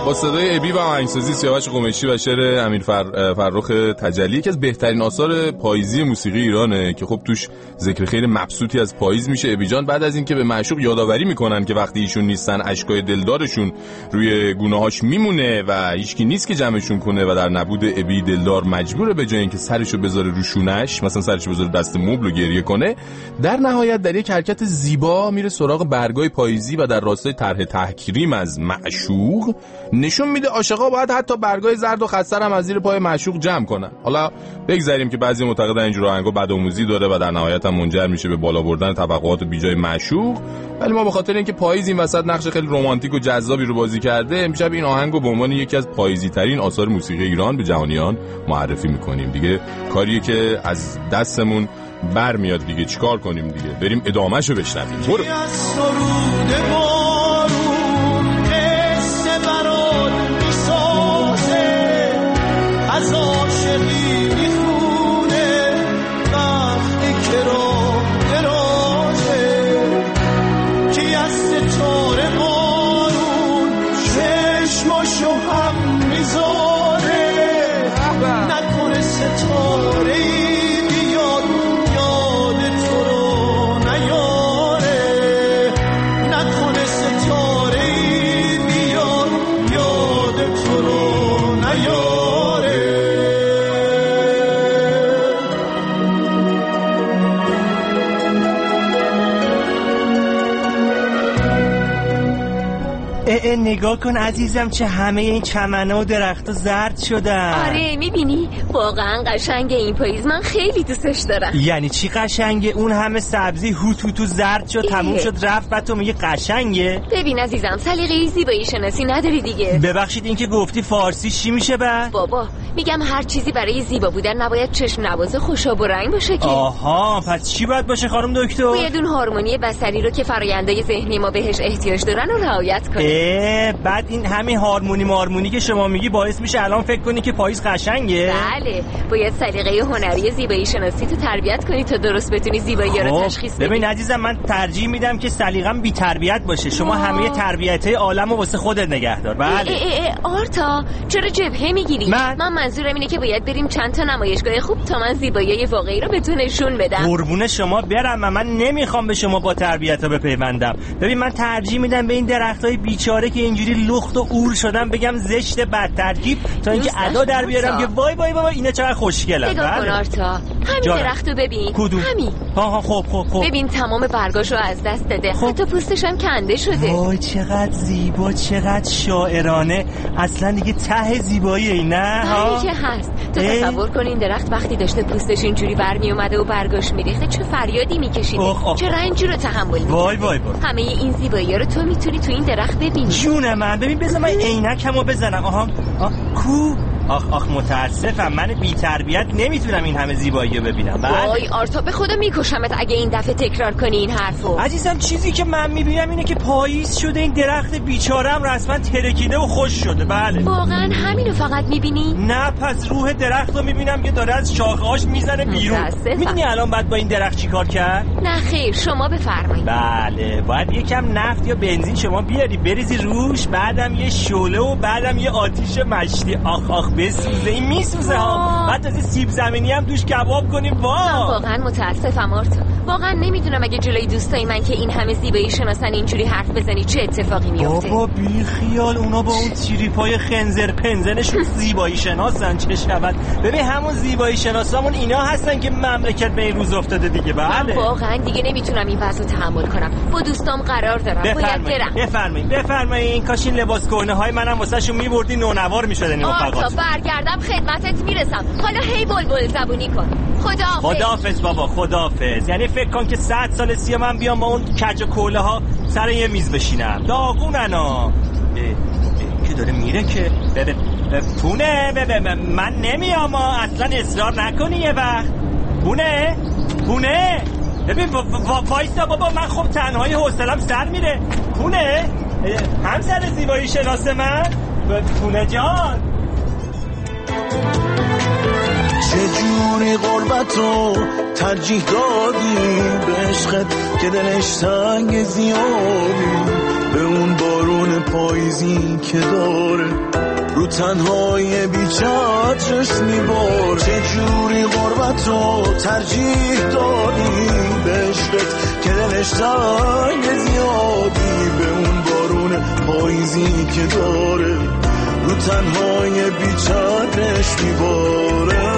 با صدای ابی و آهنگسازی سیاوش قمیشی و شعر امیر فر... فرخ تجلی، یکی از بهترین آثار پاییزی موسیقی ایرانه که خب توش ذکر خیلی مبسوطی از پاییز میشه. ابی جان بعد از اینکه به معشوق یادآوری میکنن که وقتی ایشون نیستن اشکای دلدارشون روی گونه‌هاش میمونه و هیچکی نیست که جمعشون کنه و در نبود ابی دلدار مجبوره به جای اینکه سرشو بذاره رو شونش، مثلا سرشو بذاره دست مبل و گریه کنه، در نهایت در یک حرکت زیبا میره سراغ برگای پاییزی و در راستای طرح تحکیم از معشوق نشون میده عاشقا باید حتی برگای زرد و خسته هم از زیر پای معشوق جمع کنن. حالا بگذاریم که بعضی معتقدن اینجور آهنگا بدآموزی داره و در نهایت هم منجر میشه به بالا بردن توقعات بیجای معشوق، ولی ما به خاطر اینکه پاییز این وسط نقش خیلی رمانتیک و جذابی رو بازی کرده، امشب این آهنگو به عنوان یکی از پاییزی ترین آثار موسیقی ایران به جهانیان معرفی میکنیم. دیگه کاریه که از دستمون برمیاد دیگه، چیکار کنیم دیگه؟ بریم ادامهشو بشنویم. برو. از عاشقی میخونه وقتی که رو درازه که از ستاره بارون چشماشو هم میذاره، نکنه ستاره ای بیاد یاد تو رو نیاره، نکنه ستاره ای بیاد یاد تو رو نیاره. اه نگاه کن عزیزم، چه همه این چمنه و درخت زرد شدن. آره میبینی واقعا قشنگه این پاییز، من خیلی دوستش دارم. یعنی چی قشنگه؟ اون همه سبزی هوت هوتو زرد شد تموم شد رفت، بعد تو میگه قشنگه؟ ببین عزیزم سلیقه زیبایی شناسی نداری دیگه. ببخشید این که گفتی فارسی چی میشه بعد؟ بابا میگم هر چیزی برای زیبا بودن نباید چشم نواز خوشاب و رنگ باشه که. آها پس چی باید باشه خانم دکتر؟ باید اون هورمونی بصری رو که فرآیندهای ذهنی ما بهش احتیاج دارن رو رعایت کنه. بعد این همین هارمونی مارمونی که شما میگی باعث میشه الان فکر کنی که پاییز قشنگه؟ بله باید سلیقه هنری زیبایی شناسی تو تربیت کنی تا درست بتونی زیبایی رو تشخیص بدی. ببین عزیزم من ترجیح میدم که سلیقه‌م بی تربیت باشه. شما آه. همه تربیتای عالمو واسه خودت نگه دار. بله ای ای ای آرتا چرا جبهه میگیری؟ من, من منظورم اینه که باید بریم چند تا نمایشگاه خوب تا من زیبایی واقعی رو بهتون نشون بدم. قربون شما برم، من نمیخوام به شما با تربیت‌ها بپیوندم. ببین من ترجیح میدم به این درختای بیچاره که اینجوری لخت و اور شدن بگم زشت بد ترکیب تا اینکه ادا در بیارم که وای وای بابا اینا چقدر خوشگلن. نگاه کن آرتا همین درختو ببین. کدوم؟ همین. ها خب خب خب ببین تمام برگاشو از دست داده، خب. حتی پوستش هم کنده شده. وای چقدر زیبا، چقدر شاعرانه، اصلا دیگه ته زیبایی این نه ها که هست. تو تصور کن این درخت وقتی داشته پوستش اینجوری برمی اومده و برگاش میریخته چه فریادی میکشیده، چه رنجی رو تحمل میکنه. وای وای وای همه این زیبایی‌ها رو تو میتونی تو این درخت ببینی. جون من ببین بذار من عینکمو بزنم. آها آه کو آخ آخ متاسفم من بی تربیت نمیتونم این همه زیبایی رو ببینم. وای آرتا به خدا میکشمت اگه این دفعه تکرار کنی این حرفو. عزیزم چیزی که من میبینم اینه که پاییز شده، این درخت بیچاره‌ام رسما ترکیده و خوش شده. بله واقعا همینو فقط میبینی؟ نه پس روح درخت رو میبینم که داره از شاخه‌هاش میزنه بیرون. میدونی الان بعد با این درخت چیکار کرد؟ نه خیر شما بفرمایید. بله باید یکم نفت یا بنزین شما بیاری بریزی روش، بعدم یه شعله و بعدم یه آتیش مشتی. آخ آخ بسوزه، این میسوزه ها. بعد از سیب زمینی هم توش کباب کنیم. وا واقعا متاسفم آرتا، واقعا نمیدونم اگه جلوی دوستای من که این همه زیبایی شناسن اینجوری حرف بزنی چه اتفاقی میفته. بابا بی خیال، اونا با اون تریپای خنزر پنزنشون زیبایی شناسن چه شود. ببین همون زیبایی شناسامون اینا هستن که مملکت به این روز افتاده دیگه. بله واقعا دیگه نمیتونم این وضعو تحمل کنم، با دوستام قرار دارم. باید برم. بفرمایید بفرمایید این کاش این لباس کهنه های منم واسهشون میبردی نونوار میشدن این رفقات. برگردم خدمتت میرسم. حالا هی بلبل زبونی کن. خداحافظ. خداحافظ بابا خداحافظ. یعنی فکر کن که صد سال سی من بیام با اون کج و کوله ها سر یه میز بشینم. داغوننا که داره میره که ببه پونه ببه من نمیام اصلا اصرار نکنی یه وقت. پونه پونه ببین وایسا بابا من خب تنهایی حوصله‌ام سر میره. پونه همسر زیبایی شناس من پونه جان. چجوری غربتو ترجیح دادی به عشقت که دلش تنگ زیادی، به اون بارون پاییزی که داره رو تنهای بیچارش میباره. چه جوری غربت رو ترجیح دادی به عشقت که دلش تنگ زیادی، به اون بارون پاییزی که داره رو تنهای بیچارش میباره.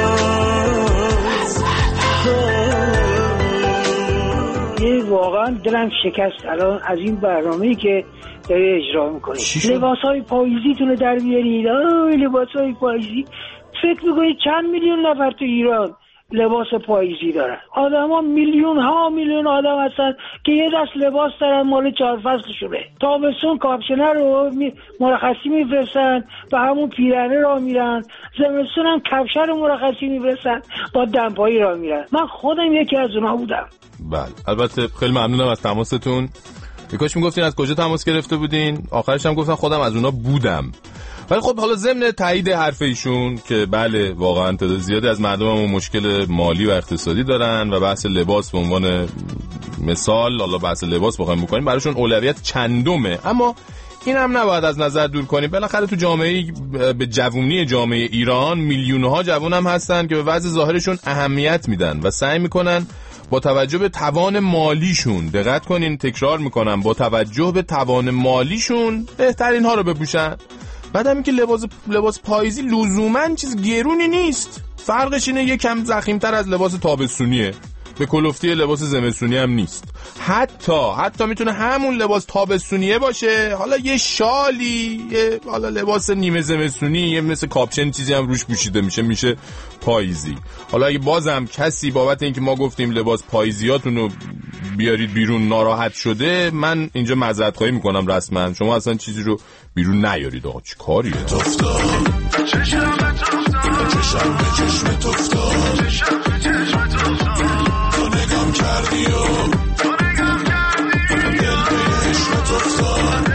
یه واقعا دلم شکست الان از این برنامه‌ای که داره اجرا میکنید. لباسای پاییزیتونو در بیارید. آه لباسای پاییزی، فکر میکنید چند میلیون نفر تو ایران لباس پاییزی دارن؟ آدم ها میلیون ها میلیون آدم هستن که یه دست لباس دارن مال چهار فصلشونه. تابستون کاپشنه رو مرخصی میفرستن و همون پیرنه را میرن، زمستون هم کفشه رو مرخصی میفرستن با دمپایی را میرن. من خودم یکی از اونها بودم. بله البته خیلی ممنونم از تماستون. یکاش میگفتین از کجا تماس گرفته بودین، آخرش هم گفتم خودم از اونا بودم. ولی خب حالا ضمن تایید حرف ایشون که بله واقعا تعداد زیادی از مردممون مشکل مالی و اقتصادی دارن و بحث لباس به عنوان مثال، حالا بحث لباس بخوایم بکنیم براشون اولویت چندمه، اما این هم نباید از نظر دور کنیم. بالاخره تو جامعه به جوونی جامعه ایران میلیون‌ها جوون هم هستن که به وضع ظاهرشون اهمیت میدن و سعی میکنن با توجه به توان مالیشون، دقت کنین تکرار میکنم، با توجه به توان مالیشون بهترین ها رو بپوشن. بعدم این که لباس لباس پاییزی لزوماً چیز گرونی نیست، فرقش اینه یکم ضخیم‌تر از لباس تابستونیه، به کلفتی لباس زمستونی هم نیست. حتی حتی میتونه همون لباس تابستونیه باشه، حالا یه شالی، یه حالا لباس نیمه زمستونی، یه مثل کاپشن چیزی هم روش پوشیده میشه میشه پاییزی. حالا اگه بازم کسی بابت اینکه ما گفتیم لباس پاییزیاتون رو بیارید بیرون ناراحت شده، من اینجا معذرت خواهی میکنم رسما، شما اصلا چیزی رو بیرون نیارید. آقا چی کاریه؟ چشم به چشم به چشم تفتاد، چشم به چشم تفتاد، تو نگم کردی و تو نگم کردی دل به عشق تفتاد.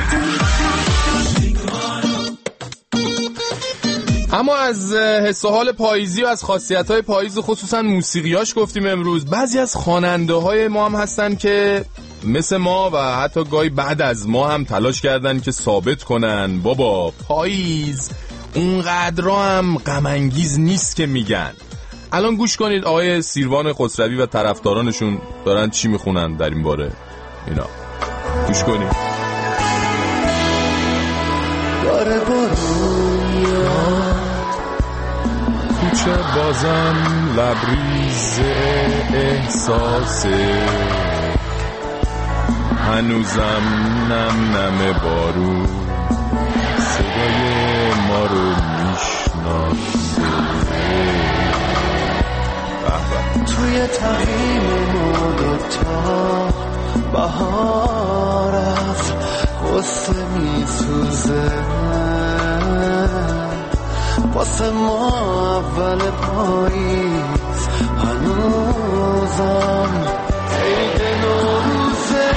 اما از حس و حال پاییزی و از خاصیت‌های پاییز و خصوصا موسیقیاش گفتیم امروز. بعضی از خواننده‌های ما هم هستن که مثل ما و حتی گاهی بعد از ما هم تلاش کردن که ثابت کنن بابا پاییز اونقدر هم غم انگیز نیست که میگن. الان گوش کنید آقای سیروان خسروی و طرفدارانشون دارن چی میخونن در این باره. اینا گوش کنید. داره بارون کوچه بازم لبریز احساسه، هنوزم نم نم بارون صدای ما رو میشناسه. توی تقیم ما دوتا بهارف قصه میسوزه، واسه ما اول پاییز هنوزم عید نوروزه.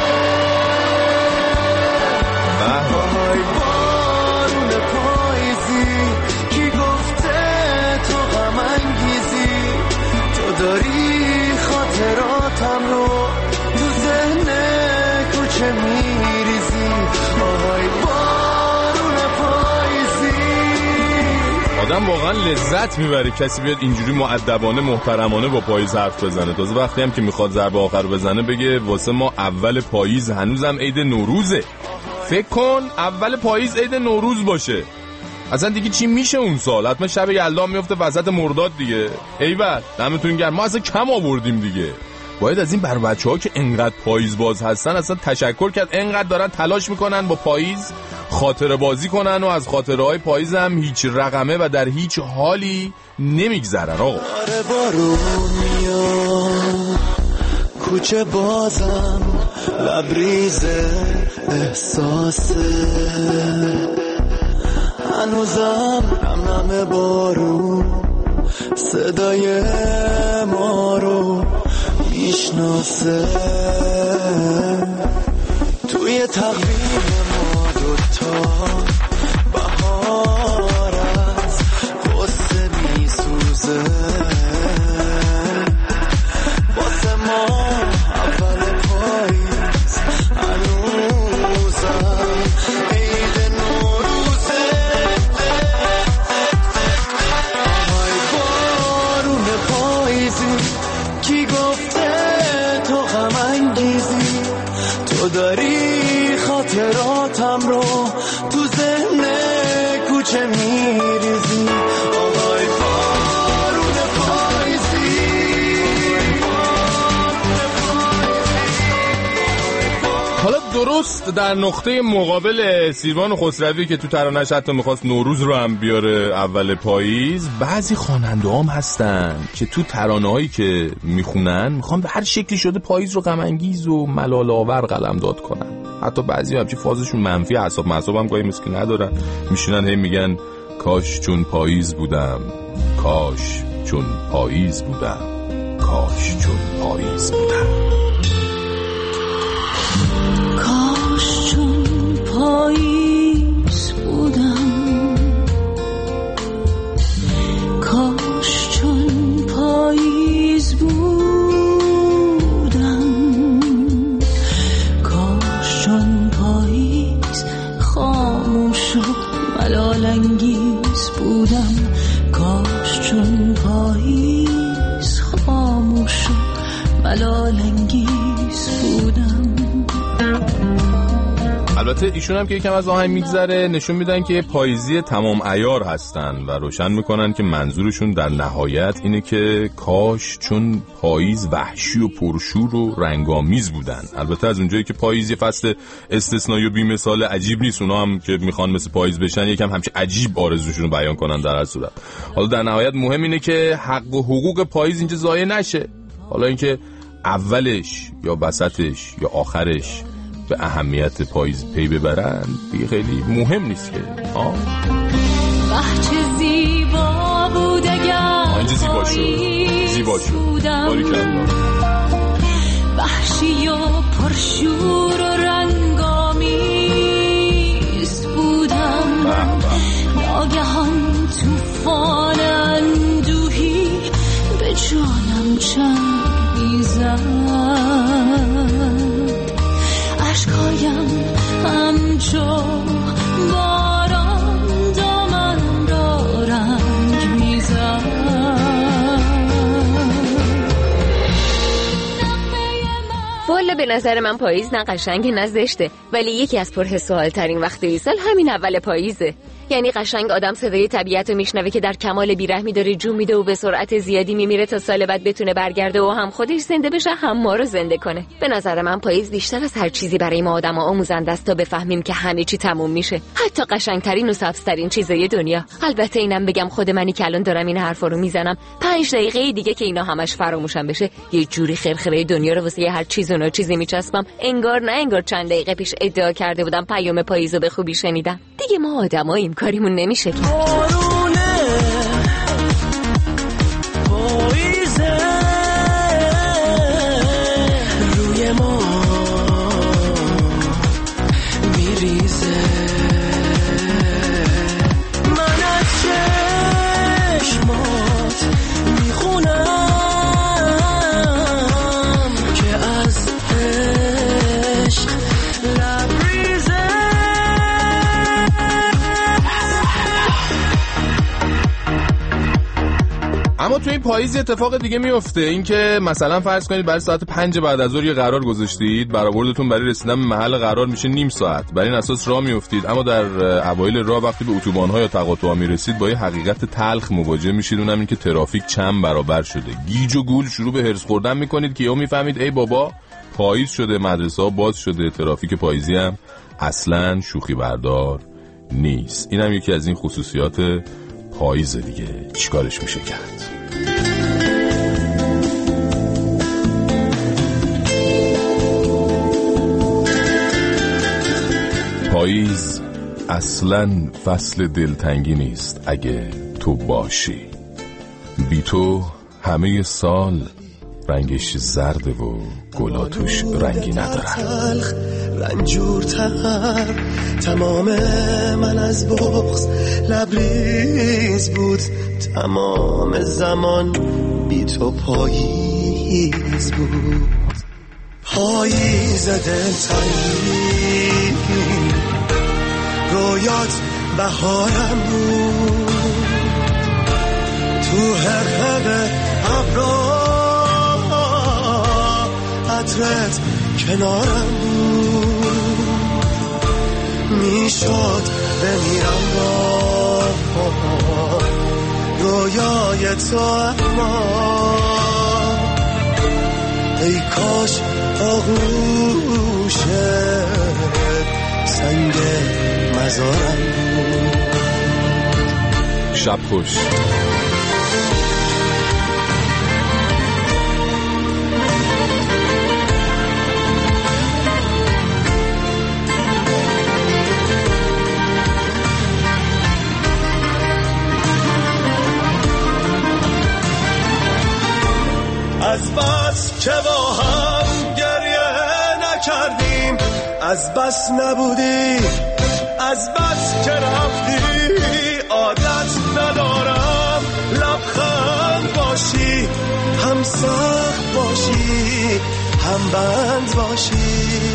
وای بارون پاییزی کی گفته تو غم انگیزی، تو داری خاطراتم رو تو ذهن کوچه میریزی. وای بارون پاییزی. آدم واقعا لذت میبره کسی بیاد اینجوری مؤدبانه محترمانه با پاییز حرف بزنه، تازه وقتی هم که میخواد ضربه آخر بزنه بگه واسه ما اول پاییز هنوزم عید نوروزه. فکر کن اول پاییز عید نوروز باشه، اصلا دیگه چی میشه اون سال؟ حتما شب یلدا میفته وسط مرداد دیگه. ایول دمتون گرم، ما اصلا کم آوردیم دیگه. باید از این بر بچه‌ها که انقدر پاییز باز هستن اصلا تشکر کرد، انقدر دارن تلاش میکنن با پاییز خاطره بازی کنن و از خاطره های پاییز هم هیچ رقمه و در هیچ حالی نمیگذرن. آقا داره بارون میاد کوچه بازم لبریز احساسه، هنوزم نم نم بارون صدای ما رو میشناسه. توی تقویم ما دوتا بهار از قصه میسوزه، واسه ما اول پاییز هنوزم چه میریزی آهای بارون پاییزی. حالا درست در نقطه مقابل سیروان خسروی که تو ترانه‌اش حتی میخواست نوروز رو هم بیاره اول پاییز، بعضی خواننده هم هستن که تو ترانه‌هایی که میخونن میخوان به هر شکلی شده پاییز رو غم انگیز و ملال آور قلمداد کنن. حتی بعضی همچین فازشون منفی، حساب محساب هم گاهی مسکی ندارن، میشینن هی میگن کاش چون پاییز بودم، کاش چون پاییز بودم، کاش چون پاییز بودم. کاش چون پاییز بودم، کاش چون پاییز بودم، کاش چون پاییز خاموش و ملال انگیز بودم، کاش چون پاییز خاموش و ملال انگیز بودم. البته ایشون هم که یکم از آهنگ میگذره نشون میدن که پاییزی تمام عیار هستن و روشن میکنن که منظورشون در نهایت اینه که کاش چون پاییز وحشی و پرشور و رنگامیز بودن. البته از اونجایی که پاییز یه فصل استثنایی و بی‌مثال عجیب نیست، اونا هم که میخوان مثل پاییز بشن یکم همچین عجیب آرزوشون رو بیان کنن در هر صورت. حالا در نهایت مهم اینه که حق و حقوق پاییز اینجا ضایع نشه. حالا اینکه اولش یا وسطش یا آخرش به اهمیت پاییز پی ببرن دیگه خیلی مهم نیست که ها. وحچه زیبا بود اگر اینجا زیبا شد، زیبا شد، باریکالله. وحشی و پرشور و رنگامیز بودم، ناگهان توفان اندوهی به جانم چنگ میزد، اشکایم همچو باران دامن را رنگ میزد. والا به نظر من پاییز نه قشنگ نه زشته، ولی یکی از پرحسوال ترین وقتای سال همین اول پاییزه. یعنی قشنگ آدم صدای طبیعت رو میشنوه که در کمال بیرحمی داره جون میده و به سرعت زیادی میمیره تا سال بعد بتونه برگرده و هم خودش زنده بشه هم ما رو زنده کنه. به نظر من پاییز بیشتر از هر چیزی برای ما آدم ها آموزنده است تا بفهمیم که همه چی تموم میشه، حتی قشنگترین و سبزترین چیزای دنیا. البته اینم بگم خود منی که الان دارم این حرفا رو میزنم، پنج دقیقه دیگه که اینا همش فراموشم بشه یه جوری خرخره دنیا رو واسه هر چیز و چیزی میچسبم انگار نه انگار چند دقیقه پیش ادعا کرده بودم پیام پاییزو به خوبی شنیدم. دیگه ما آدماییم، کاریمون نمیشه که. پاییزه روی ما میریزه، من از چشمات میخونم که از عشق لبریزه. اما تو این پاییز اتفاق دیگه میفته، این که مثلا فرض کنید برای ساعت پنج بعد از ظهر یه قرار گذاشتید، برآوردتون برای رسیدن به محل قرار میشه نیم ساعت، برای این اساس راه میافتید، اما در اوایل راه وقتی به اتوبان‌ها یا تقاطع‌ها میرسید با یه حقیقت تلخ مواجه میشید، اونم این که ترافیک چند برابر شده. گیج و گول شروع به هرس خوردن میکنید که یا میفهمید ای بابا پاییز شده، مدرسه‌ها باز شده، ترافیک پاییزی هم اصلاً شوخی بردار نیست. اینم یکی از این خصوصیات پاییز دیگه. چیکارش میشه کرد؟ پاییز اصلاً فصل دلتنگی نیست اگه تو باشی. بی تو همه سال رنگش زرده و گلاتوش رنگی ندارن. رنجورتر تمام من از بغض لبریز بود، تمام زمان بی تو پاییز بود. پاییز دلتنگی رویات بهارم بود، تو حقیقت ابرا عطرت کنارم بود، میشد بمیرم باز جای تو، اما ای کاش آغوشت سنگ مزارم بود. شب خوش. از بس که با هم گریه نکردیم، از بس نبودی، از بس که رفتی، عادت ندارم لبخند باشی، هم سخت باشی هم بند باشی.